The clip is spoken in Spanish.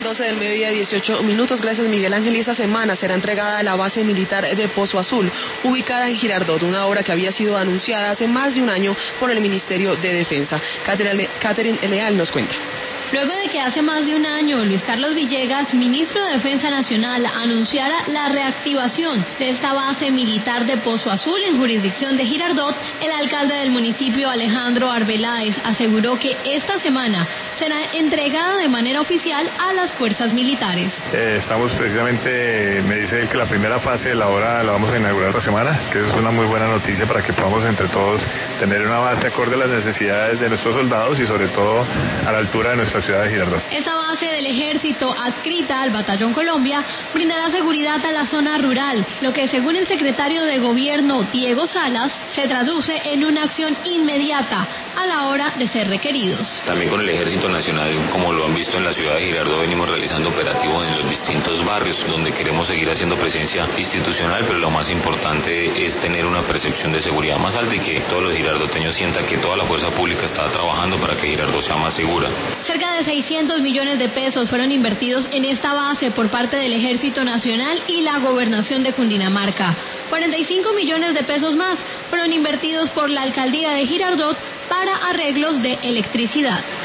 12 del mediodía, 18 minutos. Gracias, Miguel Ángel. Y esta semana será entregada la base militar de Pozo Azul, ubicada en Girardot, una obra que había sido anunciada hace más de un año por el Ministerio de Defensa. Catherine Leal nos cuenta. Luego de que hace más de un año Luis Carlos Villegas, ministro de Defensa Nacional, anunciara la reactivación de esta base militar de Pozo Azul en jurisdicción de Girardot, el alcalde del municipio, Alejandro Arbeláez, aseguró que esta semana será entregada de manera oficial a las fuerzas militares. Estamos precisamente, me dice él que la primera fase de la obra la vamos a inaugurar esta semana, que es una muy buena noticia para que podamos entre todos tener una base acorde a las necesidades de nuestros soldados y sobre todo a la altura de nuestra ciudad de Girardot. Esta base del ejército adscrita al Batallón Colombia brindará seguridad a la zona rural, lo que según el secretario de Gobierno Diego Salas se traduce en una acción inmediata a la hora de ser requeridos. También con el Ejército Nacional, como lo han visto en la ciudad de Girardot, venimos realizando operativos en los distintos barrios donde queremos seguir haciendo presencia institucional, pero lo más importante es tener una percepción de seguridad más alta y que todos los girardoteños sientan que toda la fuerza pública está trabajando para que Girardot sea más segura. Cerca de 600 millones de pesos fueron invertidos en esta base por parte del Ejército Nacional y la Gobernación de Cundinamarca. 45 millones de pesos más fueron invertidos por la Alcaldía de Girardot para arreglos de electricidad.